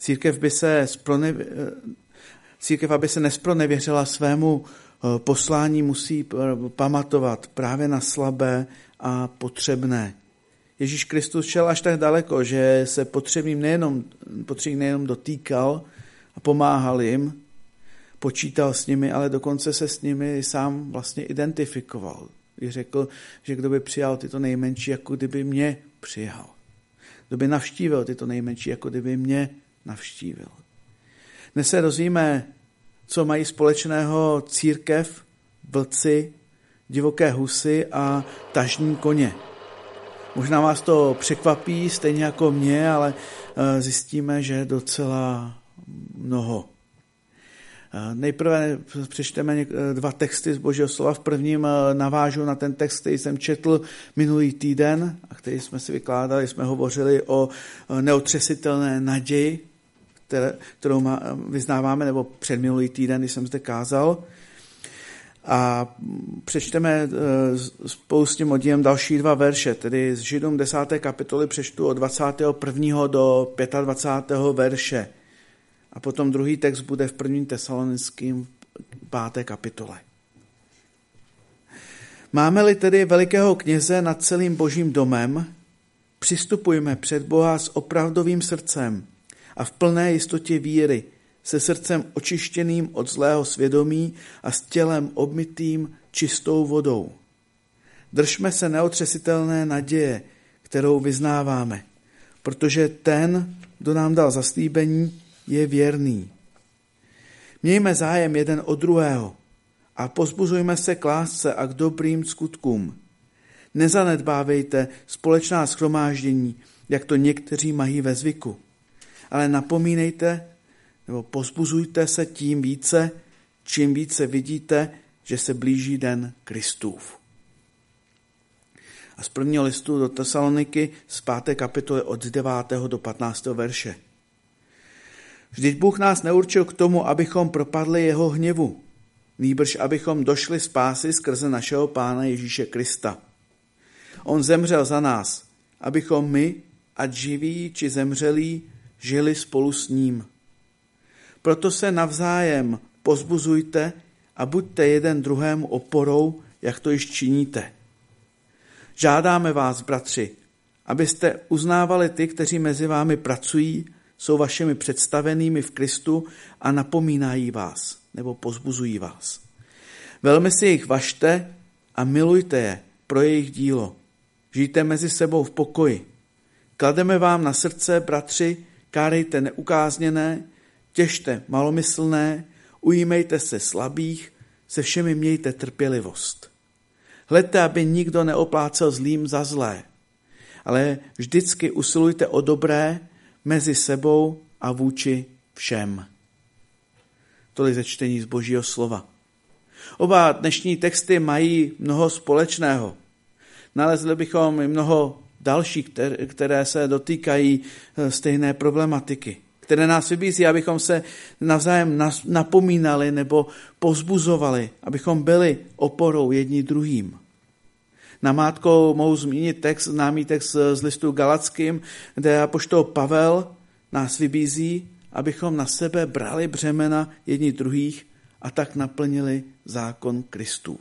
Církev, aby se nespronevěřila svému poslání, musí pamatovat právě na slabé a potřebné. Ježíš Kristus šel až tak daleko, že se potřebným nejenom dotýkal a pomáhal jim, počítal s nimi, ale dokonce se s nimi sám vlastně identifikoval. I řekl, že kdo by přijal tyto nejmenší, jako kdyby mě přijal. Kdo by navštívil tyto nejmenší, jako kdyby mě navštívil. Dnes se dozvíme, co mají společného církev, vlci, divoké husy a tažní koně. Možná vás to překvapí, stejně jako mě, ale zjistíme, že docela mnoho. Nejprve přečteme 2 texty z Božího slova. V prvním navážu na ten text, který jsem četl minulý týden a který jsme si vykládali, jsme hovořili o neotřesitelné naději, kterou vyznáváme, nebo předminulý týden, když jsem zde kázal. A přečteme spolu s tím oddílem další 2 verše, tedy z Židům 10. kapitoly přečtu od 21. do 25. verše. A potom druhý text bude v 1. Tesalonickým 5. kapitole. Máme-li tedy velikého kněze nad celým Božím domem, přistupujme před Boha s opravdovým srdcem a v plné jistotě víry, se srdcem očištěným od zlého svědomí a s tělem obmytým čistou vodou. Držme se neotřesitelné naděje, kterou vyznáváme, protože ten, kdo nám dal zaslíbení, je věrný. Mějme zájem jeden o druhého a pozbuzujme se k lásce a k dobrým skutkům. Nezanedbávejte společná shromáždění, jak to někteří mají ve zvyku, ale napomínejte nebo pozbuzujte se tím více, čím více vidíte, že se blíží den Kristův. A z 1. listu do Tesaloniky z 5. kapitoly od 9. do 15. verše. Vždyť Bůh nás neurčil k tomu, abychom propadli jeho hněvu, nýbrž abychom došli spásy skrze našeho Pána Ježíše Krista. On zemřel za nás, abychom my, ať živí či zemřelí, žili spolu s ním. Proto se navzájem pozbuzujte a buďte jeden druhému oporou, jak to již činíte. Žádáme vás, bratři, abyste uznávali ty, kteří mezi vámi pracují, jsou vašimi představenými v Kristu a napomínají vás, nebo pozbuzují vás. Velmi si jich važte a milujte je pro jejich dílo. Žijte mezi sebou v pokoji. Klademe vám na srdce, bratři, kárejte neukázněné, těžte malomyslné, ujímejte se slabých, se všemi mějte trpělivost. Hleďte, aby nikdo neoplácel zlým za zlé, ale vždycky usilujte o dobré mezi sebou a vůči všem. Tolik ze čtení z Božího slova. Oba dnešní texty mají mnoho společného. Nalezli bychom i mnoho dalších, které se dotýkají stejné problematiky, které nás vybízí, abychom se navzájem napomínali nebo povzbuzovali, abychom byli oporou jedni druhým. Namátkou mohu zmínit známý text z listu Galackým, kde apoštol Pavel nás vybízí, abychom na sebe brali břemena jedni druhých a tak naplnili zákon Kristův.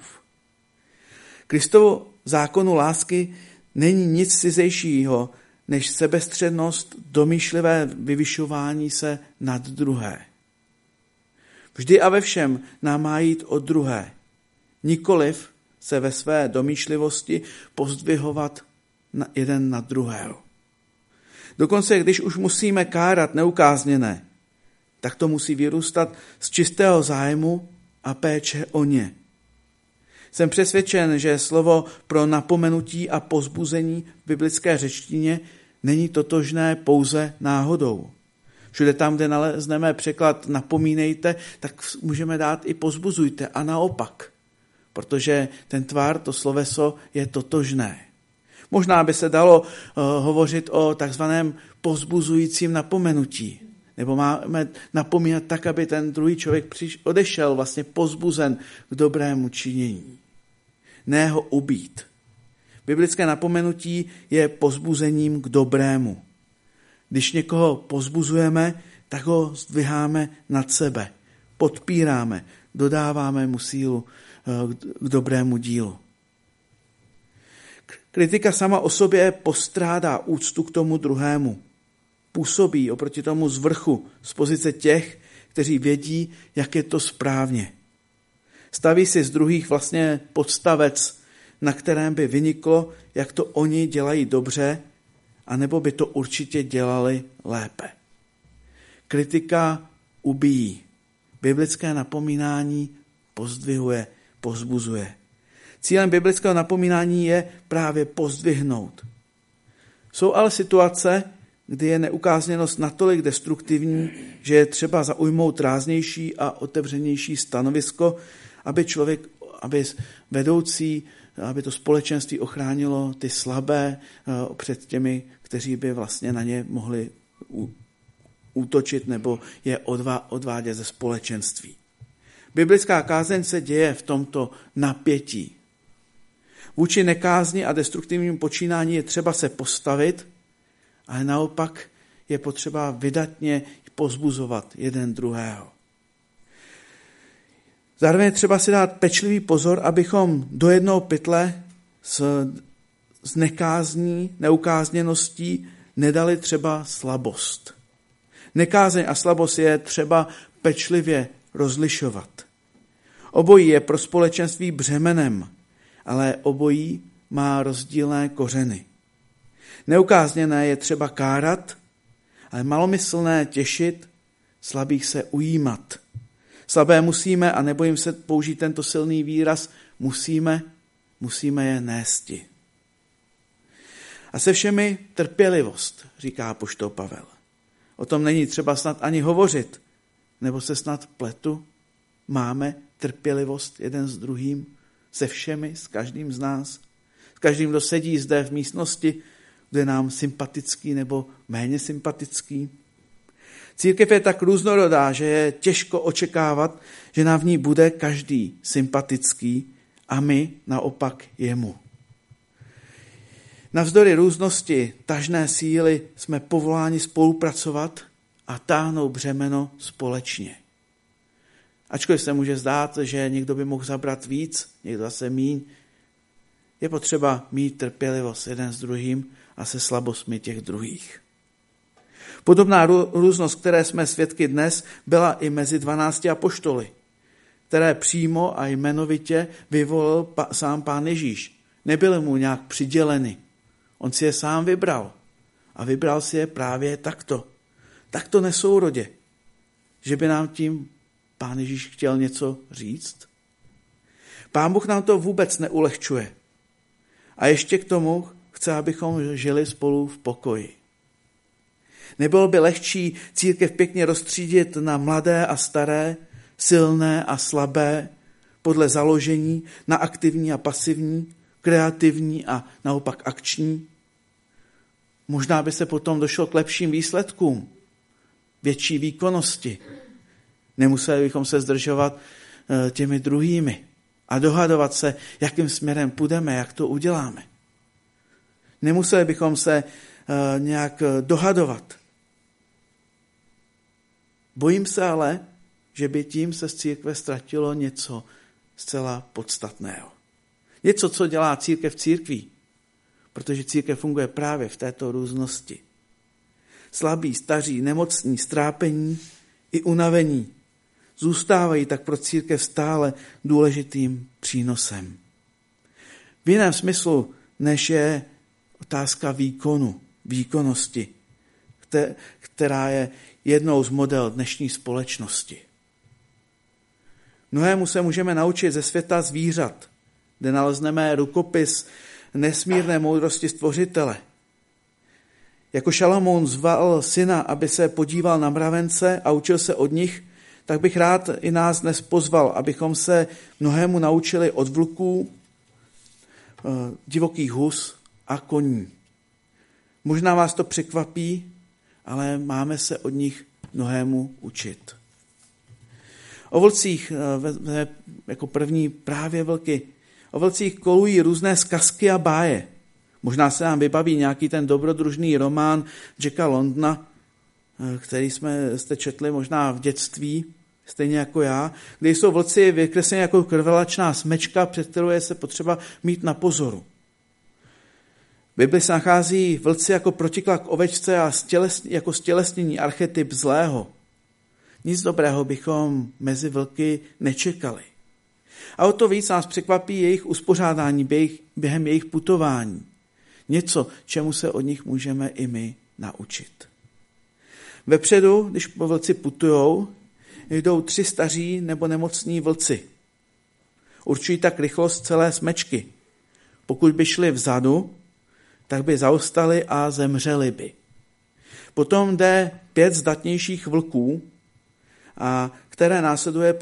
Kristovu zákonu lásky není nic cizejšího, než sebestřednost, domýšlivé vyvyšování se nad druhé. Vždy a ve všem nám má jít o druhé, nikoliv se ve své domýšlivosti pozdvihovat jeden na druhého. Dokonce, když už musíme kárat neukázněné, tak to musí vyrůstat z čistého zájmu a péče o ně. Jsem přesvědčen, že slovo pro napomenutí a povzbuzení v biblické řečtině není totožné pouze náhodou. Všude tam, kde nalezneme překlad napomínejte, tak můžeme dát i povzbuzujte a naopak, protože ten tvar, to sloveso je totožné. Možná by se dalo hovořit o takzvaném povzbuzujícím napomenutí, nebo máme napomínat tak, aby ten druhý člověk odešel vlastně povzbuzen k dobrému činění. Ne ho ubít. Biblické napomenutí je povzbuzením k dobrému. Když někoho povzbuzujeme, tak ho zdviháme nad sebe, podpíráme, dodáváme mu sílu k dobrému dílu. Kritika sama o sobě postrádá úctu k tomu druhému. Působí oproti tomu z vrchu, z pozice těch, kteří vědí, jak je to správně. Staví si z druhých vlastně podstavec, na kterém by vyniklo, jak to oni dělají dobře, anebo by to určitě dělali lépe. Kritika ubíjí. Biblické napomínání pozdvihuje, povzbuzuje. Cílem biblického napomínání je právě pozdvihnout. Jsou ale situace, kdy je neukázněnost natolik destruktivní, že je třeba zaujmout ráznější a otevřenější stanovisko, aby vedoucí, aby to společenství ochránilo ty slabé před těmi, kteří by vlastně na ně mohli útočit nebo je odvádět ze společenství. Biblická kázeň se děje v tomto napětí. Vůči nekázni a destruktivnímu počínání je třeba se postavit, ale naopak je potřeba vydatně povzbuzovat jeden druhého. Zároveň je třeba si dát pečlivý pozor, abychom do jednoho pytle s nekázní, neukázněností nedali třeba slabost. Nekázeň a slabost je třeba pečlivě rozlišovat. Obojí je pro společenství břemenem, ale obojí má rozdílné kořeny. Neukázněné je třeba kárat, ale malomyslné těšit, slabých se ujímat. Slabé musíme, a nebojím se použít tento silný výraz, musíme je nésti. A se všemi trpělivost, říká apoštol Pavel. O tom není třeba snad ani hovořit, nebo se snad pletu. Máme trpělivost jeden s druhým, se všemi, s každým z nás, s každým, kdo sedí zde v místnosti, kdo je nám sympatický nebo méně sympatický. Církev je tak různorodá, že je těžko očekávat, že nám v ní bude každý sympatický a my naopak jemu. Navzdory různosti tažné síly jsme povoláni spolupracovat a táhnout břemeno společně. Ačkoliv se může zdát, že někdo by mohl zabrat víc, někdo zase míň, je potřeba mít trpělivost jeden s druhým a se slabostmi těch druhých. Podobná různost, které jsme svědky dnes, byla i mezi 12 apoštoly, které přímo a jmenovitě vyvolil sám Pán Ježíš. Nebyly mu nějak přiděleny. On si je sám vybral. A vybral si je právě takto. Takto nesourodě. Že by nám tím Pán Ježíš chtěl něco říct? Pán Bůh nám to vůbec neulehčuje. A ještě k tomu chce, abychom žili spolu v pokoji. Nebylo by lehčí církev pěkně rozstřídit na mladé a staré, silné a slabé, podle založení, na aktivní a pasivní, kreativní a naopak akční? Možná by se potom došlo k lepším výsledkům, větší výkonnosti. Nemuseli bychom se zdržovat těmi druhými a dohadovat se, jakým směrem půjdeme, jak to uděláme. Nemuseli bychom se nějak dohadovat. Bojím se ale, že by tím se z církve ztratilo něco zcela podstatného. Něco, co dělá církev církví, protože církev funguje právě v této různosti. Slabí, staří, nemocní, strápení i unavení zůstávají tak pro církev stále důležitým přínosem. V jiném smyslu, než je otázka výkonnosti, která je jednou z model dnešní společnosti. Mnohému se můžeme naučit ze světa zvířat, kde nalezneme rukopis nesmírné moudrosti Stvořitele. Jako Šalamoun zval syna, aby se podíval na mravence a učil se od nich, tak bych rád i nás dnes pozval, abychom se mnohému naučili od vlků, divokých hus a koní. Možná vás to překvapí, ale máme se od nich mnohému učit. O vlcích, jako první právě vlky, o vlcích kolují různé zkazky a báje. Možná se nám vybaví nějaký ten dobrodružný román Jacka Londona, který jste četli možná v dětství, stejně jako já, kde jsou vlci vykresleni jako krvelačná smečka, před kterou je se potřeba mít na pozoru. V Bibli se nachází vlci jako protiklad k ovečce a jako stělesnění archetyp zlého. Nic dobrého bychom mezi vlky nečekali. A o to víc nás překvapí jejich uspořádání během jejich putování. Něco, čemu se od nich můžeme i my naučit. Vepředu, když po vlci putujou, jdou 3 staří nebo nemocní vlci. Určují tak rychlost celé smečky. Pokud by šli vzadu, tak by zaostali a zemřeli by. Potom jde 5 zdatnějších vlků, které následují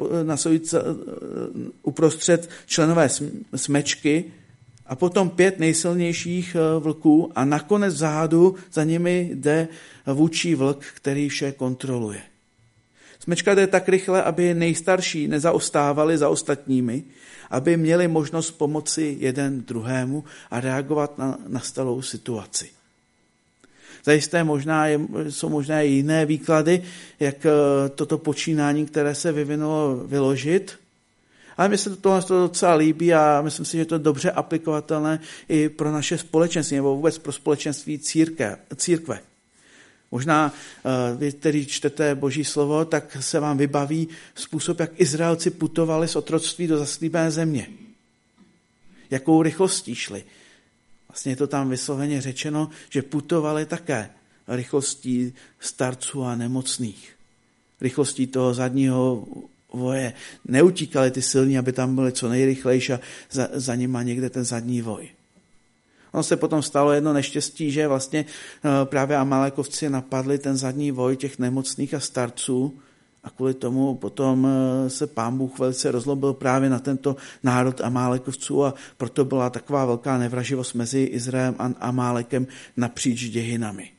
uprostřed členové smečky a potom 5 nejsilnějších vlků a nakonec vzadu za nimi jde vůdčí vlk, který vše kontroluje. Smečka jde tak rychle, aby nejstarší nezaostávali za ostatními, aby měli možnost pomoci jeden druhému a reagovat na nastalou situaci. Zajisté jsou možná i jiné výklady, jak toto počínání, které se vyvinulo, vyložit. Ale mně se tohle docela líbí a myslím si, že to je dobře aplikovatelné i pro naše společenství, nebo vůbec pro společenství církve. Možná vy, který čtete Boží slovo, tak se vám vybaví způsob, jak Izraelci putovali z otroctví do zaslíbené země. Jakou rychlostí šli. Vlastně je to tam vysloveně řečeno, že putovali také rychlostí starců a nemocných. Rychlostí toho zadního voje. Neutíkali ty silní, aby tam byli co nejrychlejší a za nima někde ten zadní voj. Ono se potom stalo jedno neštěstí, že vlastně právě Amálekovci napadli ten zadní voj těch nemocných a starců a kvůli tomu potom se Pán Bůh velice rozlobil právě na tento národ Amálekovců a proto byla taková velká nevraživost mezi Izraelem a Amálekem napříč dějinami.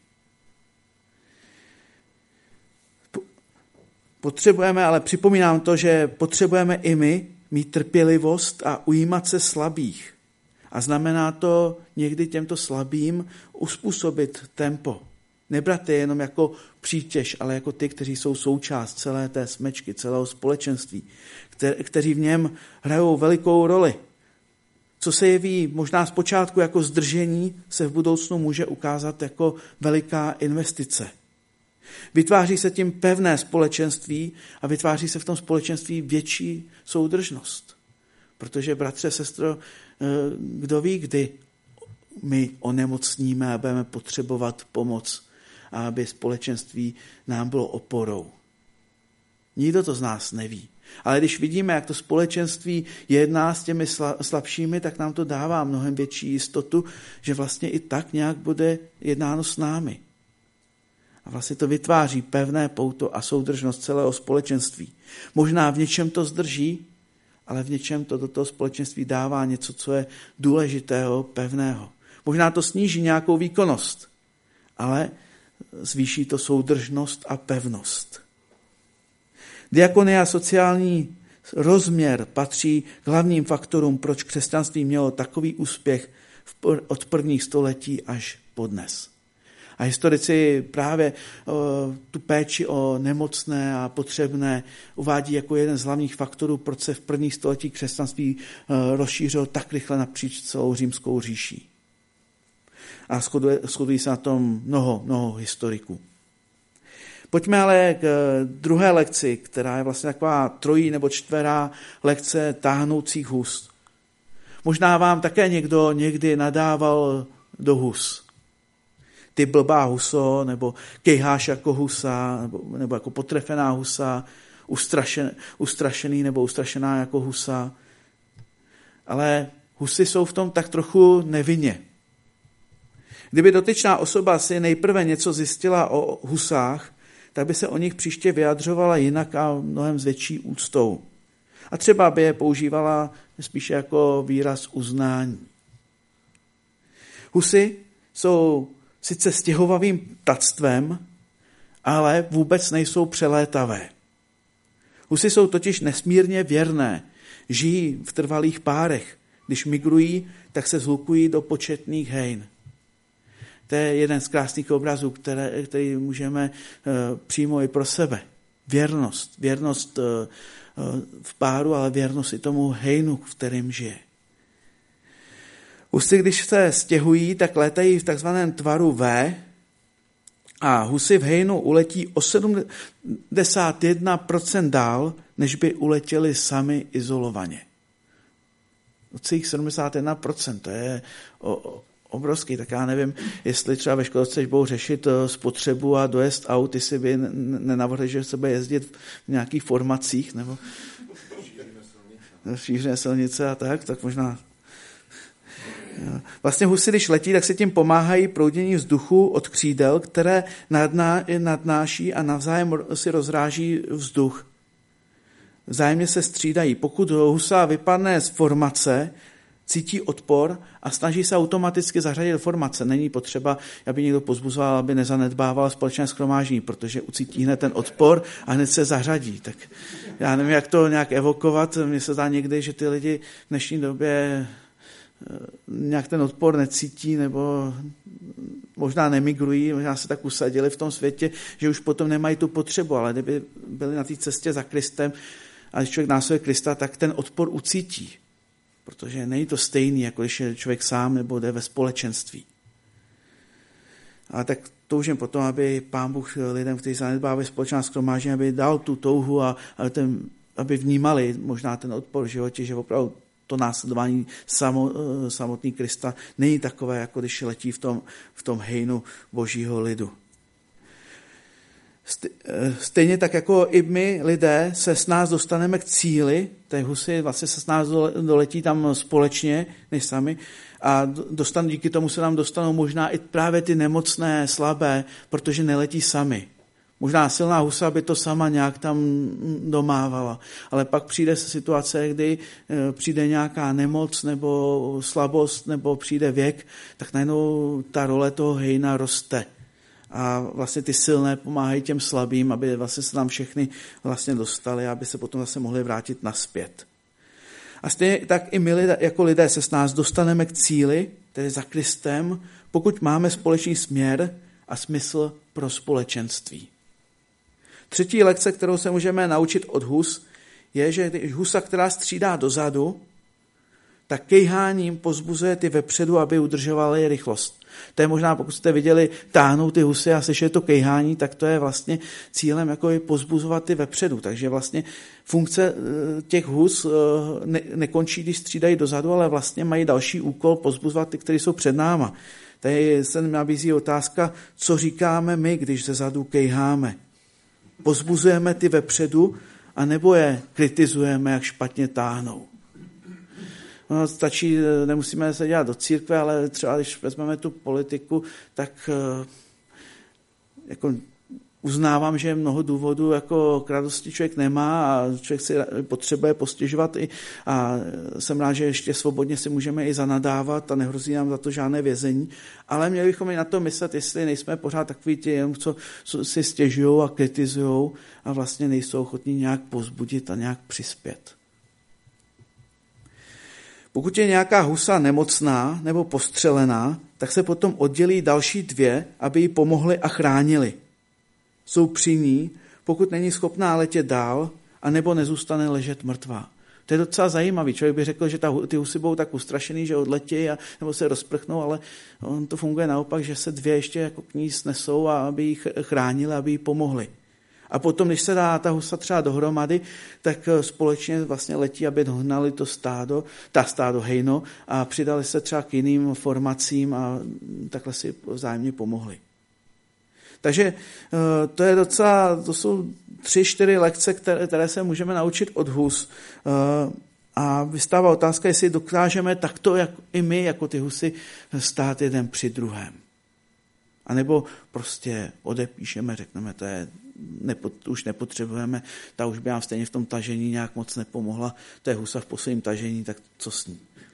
Potřebujeme, ale připomínám to, že potřebujeme i my mít trpělivost a ujímat se slabých. A znamená to někdy těmto slabým uspůsobit tempo. Nebrat je jenom jako přítěž, ale jako ty, kteří jsou součást celé té smečky, celého společenství, kteří v něm hrajou velikou roli. Co se jeví možná zpočátku jako zdržení, se v budoucnu může ukázat jako veliká investice. Vytváří se tím pevné společenství a vytváří se v tom společenství větší soudržnost. Protože, bratře, sestro, kdo ví, kdy my onemocníme a budeme potřebovat pomoc, aby společenství nám bylo oporou. Nikdo to z nás neví. Ale když vidíme, jak to společenství jedná s těmi slabšími, tak nám to dává mnohem větší jistotu, že vlastně i tak nějak bude jednáno s námi. A vlastně to vytváří pevné pouto a soudržnost celého společenství. Možná v něčem to zdrží, ale v něčem to do toho společenství dává něco, co je důležitého, pevného. Možná to sníží nějakou výkonnost, ale zvýší to soudržnost a pevnost. Diakonie a sociální rozměr patří k hlavním faktorům, proč křesťanství mělo takový úspěch od prvních století až po dnes. A historici právě tu péči o nemocné a potřebné uvádí jako jeden z hlavních faktorů, proč se v prvních století křesťanství rozšířilo tak rychle napříč celou římskou říší. A shodují se na tom mnoho historiků. Pojďme ale k druhé lekci, která je vlastně taková trojí nebo čtverá lekce táhnoucích hus. Možná vám také někdo někdy nadával do hus. Ty blbá huso, nebo kejháš jako husa, nebo jako potrefená husa, ustrašený nebo ustrašená jako husa. Ale husy jsou v tom tak trochu nevinně. Kdyby dotyčná osoba si nejprve něco zjistila o husách, tak by se o nich příště vyjadřovala jinak a mnohem s větší úctou. A třeba by je používala spíše jako výraz uznání. Husy jsou sice stěhovavým ptactvem, ale vůbec nejsou přelétavé. Husy jsou totiž nesmírně věrné, žijí v trvalých párech. Když migrují, tak se zhlukují do početných hejn. To je jeden z krásných obrazů, který můžeme přijmout i pro sebe. Věrnost. Věrnost v páru, ale věrnost i tomu hejnu, v kterém žije. Husy, když se stěhují, tak létají v takzvaném tvaru V a husy v hejnu uletí o 71% dál, než by uletěli sami izolovaně. Celých 71%, to je obrovský, tak já nevím, jestli třeba ve školce budou řešit spotřebu a dojezd aut, jestli by nenavrhli, že se bude jezdit v nějakých formacích, nebo šířené silnice a tak možná. Vlastně husy, když letí, tak se tím pomáhají proudění vzduchu od křídel, které nadnáší a navzájem si rozráží vzduch. Vzájemně se střídají. Pokud husa vypadne z formace, cítí odpor a snaží se automaticky zařadit do formace. Není potřeba, aby někdo pozbuzoval, aby nezanedbával společné shromáždění, protože ucítí hned ten odpor a hned se zařadí. Tak já nevím, jak to nějak evokovat. Mně se zdá někdy, že ty lidi v dnešní době nějak ten odpor necítí, nebo možná nemigrují, možná se tak usadili v tom světě, že už potom nemají tu potřebu, ale kdyby byli na té cestě za Kristem a když člověk následuje Krista, tak ten odpor ucítí, protože není to stejný, jako když je člověk sám nebo jde ve společenství. A tak toužím potom, aby Pán Bůh lidem, kteří zanedbávají společná shromáždění, aby dal tu touhu a aby vnímali možná ten odpor v životě, že opravdu to následování samotný Krista není takové, jako když letí v tom hejnu božího lidu. Stejně tak jako i my lidé se s nás dostaneme k cíli, té husy vlastně se s nás doletí tam společně, než sami, a díky tomu se nám dostanou možná i právě ty nemocné, slabé, protože neletí sami. Možná silná husa by to sama nějak tam domávala, ale pak přijde situace, kdy přijde nějaká nemoc nebo slabost nebo přijde věk, tak najednou ta role toho hejna roste. A vlastně ty silné pomáhají těm slabým, aby vlastně se tam všechny vlastně dostali, aby se potom zase mohli vrátit nazpět. A stejně tak i my jako lidé se s nás dostaneme k cíli, tedy za Kristem, pokud máme společný směr a smysl pro společenství. Třetí lekce, kterou se můžeme naučit od hus, je, že husa, která střídá dozadu, tak kejháním pozbuzuje ty vepředu, aby udržovaly rychlost. To je možná, pokud jste viděli táhnout ty husy a slyšeli to kejhání, tak to je vlastně cílem jako je pozbuzovat ty vepředu. Takže vlastně funkce těch hus nekončí, když střídají dozadu, ale vlastně mají další úkol pozbuzovat ty, kteří jsou před náma. Tady se nabízí otázka, co říkáme my, když zezadu kejháme. Pozbuzujeme ty vepředu, anebo je kritizujeme, jak špatně táhnou. No, stačí, nemusíme se dělat do církve, ale třeba když vezmeme tu politiku, tak jako uznávám, že mnoho důvodů jako k radosti člověk nemá a člověk si potřebuje postěžovat a jsem rád, že ještě svobodně si můžeme i zanadávat a nehrozí nám za to žádné vězení, ale měli bychom i na to myslet, jestli nejsme pořád takový ti, jenom co si stěžujou a kritizujou a vlastně nejsou ochotní nějak povzbudit a nějak přispět. Pokud je nějaká husa nemocná nebo postřelená, tak se potom oddělí další dvě, aby jí pomohly a chránili. Jsou při ní, pokud není schopná letět dál, anebo nezůstane ležet mrtvá. To je docela zajímavý. Člověk by řekl, že ty husy budou tak ustrašený, že odletí nebo se rozprchnou, ale on to funguje naopak, že se dvě ještě jako k ní snesou a aby jí chránili, aby jí pomohli. A potom, když se dá ta husa třeba dohromady, tak společně vlastně letí, aby dohnali to stádo hejno a přidali se třeba k jiným formacím a takhle si vzájemně pomohli. Takže to jsou 3-4 lekce, které se můžeme naučit od hus. A vystává otázka, jestli dokážeme takto i my, jako ty husy, stát jeden při druhém. A nebo prostě odepíšeme, řekneme, už nepotřebujeme, ta už by nám stejně v tom tažení nějak moc nepomohla, to je husa v posledním tažení, tak co s ní?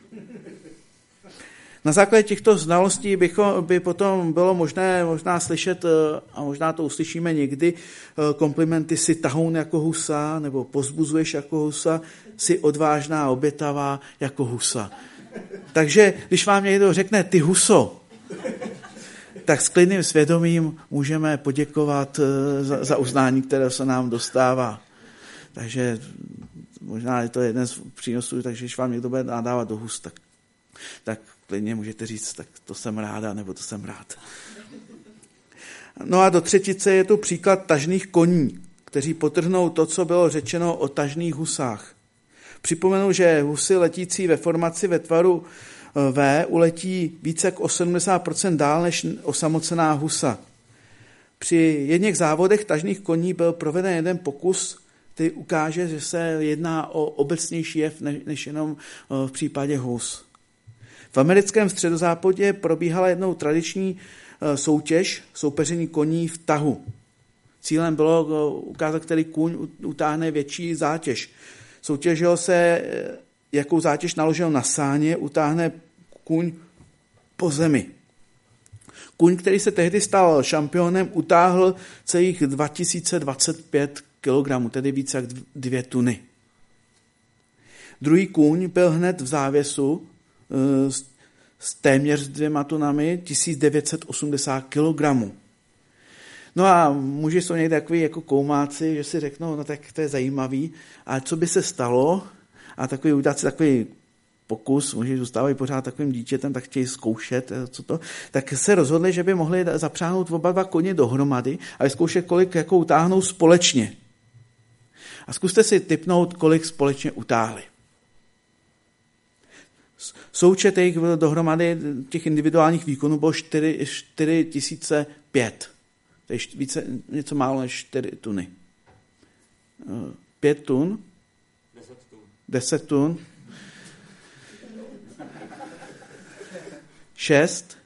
Na základě těchto znalostí by potom bylo možná slyšet, a možná to uslyšíme někdy, komplimenty si tahoun jako husa, nebo pozbuzuješ jako husa, si odvážná, obětavá jako husa. Takže když vám někdo řekne ty huso, tak s klidným svědomím můžeme poděkovat za uznání, které se nám dostává. Takže možná je to jeden z přínosů, takže když vám někdo bude nadávat do hus, tak klidně můžete říct, tak to jsem ráda, nebo to jsem rád. No a do třetice je tu příklad tažných koní, kteří podtrhnou to, co bylo řečeno o tažných husách. Připomenu, že husy letící ve formaci ve tvaru V uletí více jak 80% dál než osamocená husa. Při jedných závodech tažných koní byl proveden jeden pokus, který ukáže, že se jedná o obecnější jev než jenom v případě hus. V americkém středozápadě probíhala jednou tradiční soutěž, soupeření koní v tahu. Cílem bylo ukázat, který kůň utáhne větší zátěž. Soutěžilo se, jakou zátěž naložil na sáně, utáhne kůň po zemi. Kůň, který se tehdy stal šampionem, utáhl celých 2025 kg, tedy více jak 2 tuny. Druhý kůň byl hned v závěsu s téměř 2 tunami, 1980 kg. No a muži jsou někde takový jako koumáci, že si řeknou, no tak to je zajímavý, ale co by se stalo, a takový udělat si takový pokus, muži zůstávají pořád takovým dítětem, tak chtějí zkoušet, co to, tak se rozhodli, že by mohli zapřáhnout oba dva koně dohromady a vyzkoušet, kolik jako utáhnou společně. A zkuste si tipnout, kolik společně utáhli. Součet jejich dohromady těch individuálních výkonů bylo 4005. To je něco málo než 4 tuny. 5 tun? 10 tun. 6.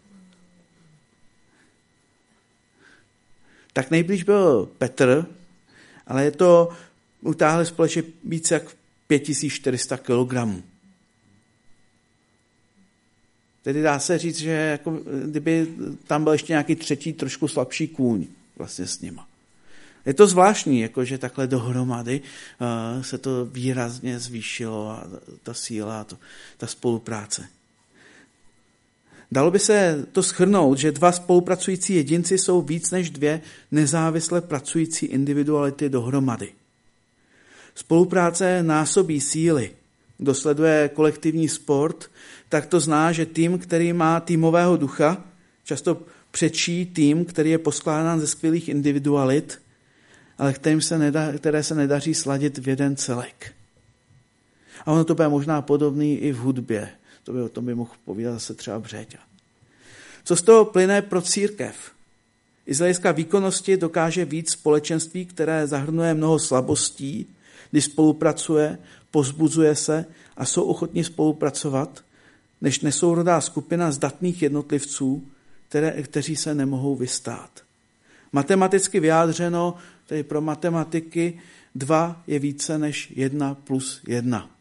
Tak nejblíž byl Petr, ale je to utáhli společně více jak 5400 kilogramů. Tedy dá se říct, že jako, kdyby tam byl ještě nějaký třetí, trošku slabší kůň vlastně s nima. Je to zvláštní, jako, že takhle dohromady se to výrazně zvýšilo a ta síla, ta spolupráce. Dalo by se to shrnout, že 2 spolupracující jedinci jsou víc než 2 nezávisle pracující individuality dohromady. Spolupráce násobí síly. Kdo sleduje kolektivní sport, tak to zná, že tým, který má týmového ducha, často přečí tým, který je poskládán ze skvělých individualit, ale které se nedaří sladit v jeden celek. A ono to bude možná podobný i v hudbě. O tom by mohl povídat zase třeba Břeťa. Co z toho plyne pro církev? I z hlediska výkonnosti dokáže víc společenství, které zahrnuje mnoho slabostí, když spolupracuje, povzbuzuje se a jsou ochotní spolupracovat, než nesourodá skupina zdatných jednotlivců, kteří se nemohou vystát. Matematicky vyjádřeno, tedy pro matematiky, 2 je více než 1 + 1.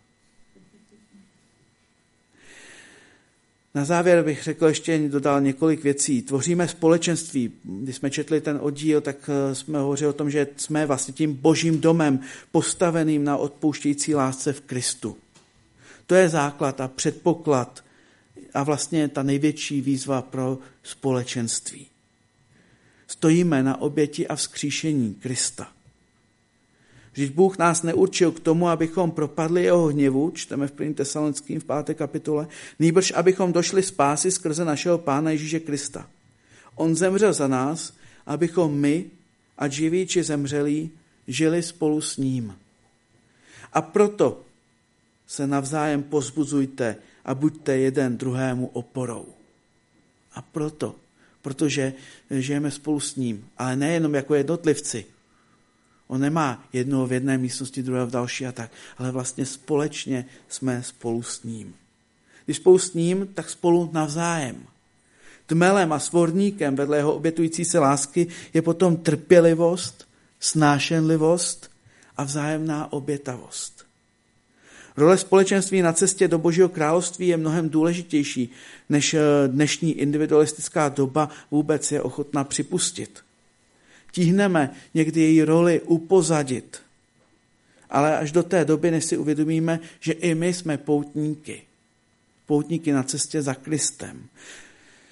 Na závěr bych řekl dodal několik věcí. Tvoříme společenství. Když jsme četli ten oddíl, tak jsme hovořili o tom, že jsme vlastně tím božím domem postaveným na odpouštějící lásce v Kristu. To je základ a předpoklad a vlastně ta největší výzva pro společenství. Stojíme na oběti a vzkříšení Krista. Vždyť Bůh nás neurčil k tomu, abychom propadli jeho hněvu, čteme v 1. Tesalonickým v 5. kapitole, nýbrž abychom došli spásy skrze našeho Pána Ježíše Krista. On zemřel za nás, abychom my, ať živí či zemřelí, žili spolu s ním. A proto se navzájem povzbuzujte a buďte jeden druhému oporou. A protože žijeme spolu s ním, ale nejenom jako jednotlivci. On nemá jednoho v jedné místnosti, druhého v další a tak, ale vlastně společně jsme spolu s ním. Když spolu s ním, tak spolu navzájem. Tmelem a svorníkem vedle jeho obětující se lásky je potom trpělivost, snášenlivost a vzájemná obětavost. Role společenství na cestě do Božího království je mnohem důležitější, než dnešní individualistická doba vůbec je ochotná připustit. Tíhneme někdy její roli upozadit, ale až do té doby, než si uvědomíme, že i my jsme poutníky na cestě za Kristem.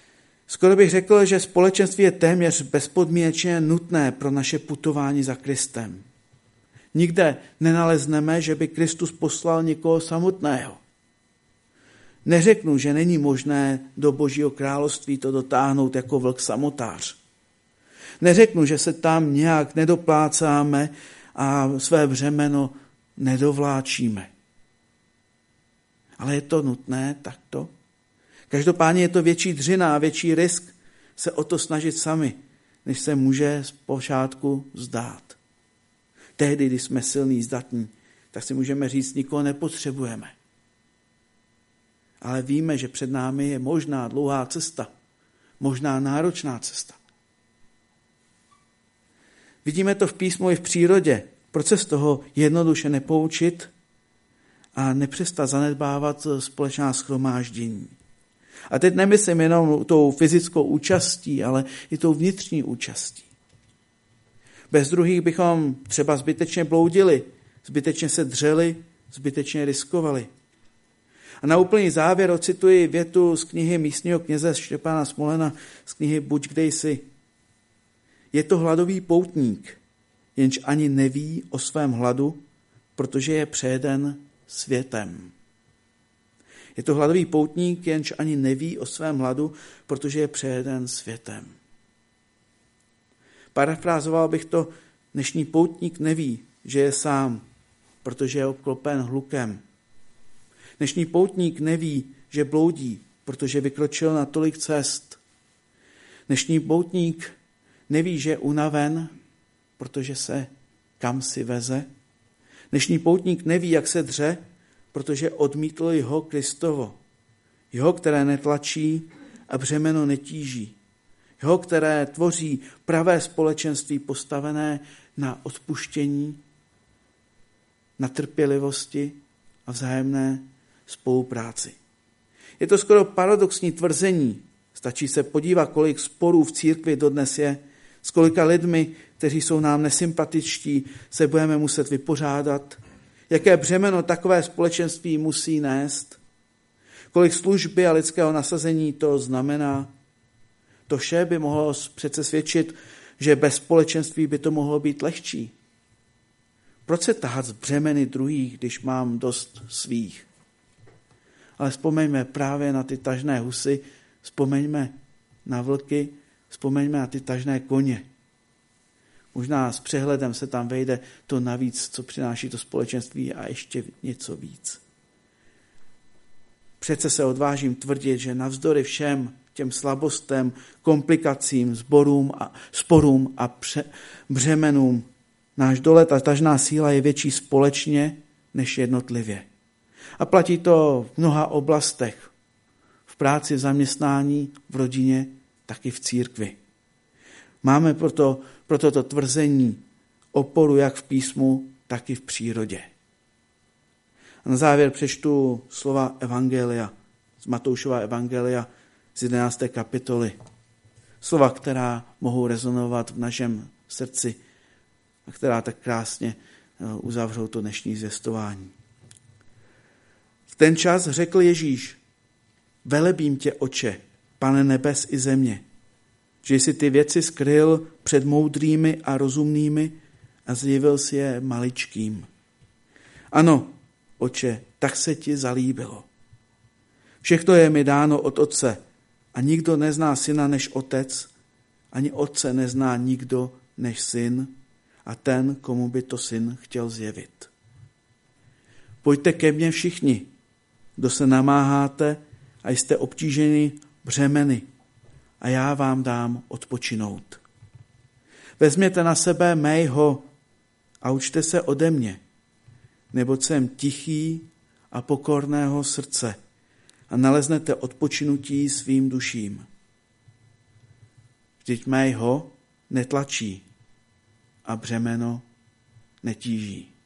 Skoro bych řekl, že společenství je téměř bezpodmínečně nutné pro naše putování za Kristem. Nikde nenalezneme, že by Kristus poslal někoho samotného. Neřeknu, že není možné do Božího království to dotáhnout jako vlk samotář. Neřeknu, že se tam nějak nedoplácáme a své břemeno nedovláčíme. Ale je to nutné takto? Každopádně je to větší dřina a větší risk se o to snažit sami, než se může z počátku zdát. Tehdy, když jsme silní, zdatní, tak si můžeme říct, nikoho nepotřebujeme. Ale víme, že před námi je možná dlouhá cesta, možná náročná cesta. Vidíme to v písmu i v přírodě. Proč se z toho jednoduše nepoučit a nepřestat zanedbávat společná shromáždění? A teď nemyslím jenom tou fyzickou účastí, ale i tou vnitřní účastí. Bez druhých bychom třeba zbytečně bloudili, zbytečně se dřeli, zbytečně riskovali. A na úplný závěr ocituji větu z knihy místního kněze Štěpána Smolena, z knihy Buď kde jsi. Je to hladový poutník, jenž ani neví o svém hladu, protože je přejeden světem. Je to hladový poutník, jenž ani neví o svém hladu, protože je přejeden světem. Parafrázoval bych to, dnešní poutník neví, že je sám, protože je obklopen hlukem. Dnešní poutník neví, že bloudí, protože vykročil na tolik cest. Dnešní poutník neví, že je unaven, protože se kam si veze. Dnešní poutník neví, jak se dře, protože odmítl jeho Kristovo. Jeho, které netlačí a břemeno netíží. Jeho, které tvoří pravé společenství postavené na odpuštění, na trpělivosti a vzájemné spolupráci. Je to skoro paradoxní tvrzení. Stačí se podívat, kolik sporů v církvi dodnes je, s kolika lidmi, kteří jsou nám nesympatičtí, se budeme muset vypořádat, jaké břemeno takové společenství musí nést, kolik služby a lidského nasazení to znamená. To vše by mohlo přece svědčit, že bez společenství by to mohlo být lehčí. Proč se tahat z břemeny druhých, když mám dost svých? Ale vzpomeňme právě na ty tažné husy, vzpomeňme na vlky, vzpomeňme na ty tažné koně. Možná s přehledem se tam vejde to navíc, co přináší to společenství a ještě něco víc. Přece se odvážím tvrdit, že navzdory všem těm slabostem, komplikacím, sporům a břemenům, náš dolet a tažná síla je větší společně než jednotlivě. A platí to v mnoha oblastech. V práci, v zaměstnání, v rodině, taky v církvi. Máme proto to tvrzení oporu jak v písmu, tak i v přírodě. A na závěr přečtu slova evangelia, z Matoušova evangelia z 11. kapitoly. Slova, která mohou rezonovat v našem srdci a která tak krásně uzavřou to dnešní zvěstování. V ten čas řekl Ježíš: Velebím tě, Otče, Pane nebes i země, že jsi ty věci skryl před moudrými a rozumnými a zjevil si je maličkým. Ano, Otče, tak se ti zalíbilo. Všechno je mi dáno od Otce a nikdo nezná syna než Otec, ani Otce nezná nikdo než syn a ten, komu by to syn chtěl zjevit. Pojďte ke mně všichni, kdo se namáháte a jste obtíženi břemeny, a já vám dám odpočinout. Vezměte na sebe mého a učte se ode mě, neboť jsem tichý a pokorného srdce a naleznete odpočinutí svým duším. Vždyť mého netlačí a břemeno netíží.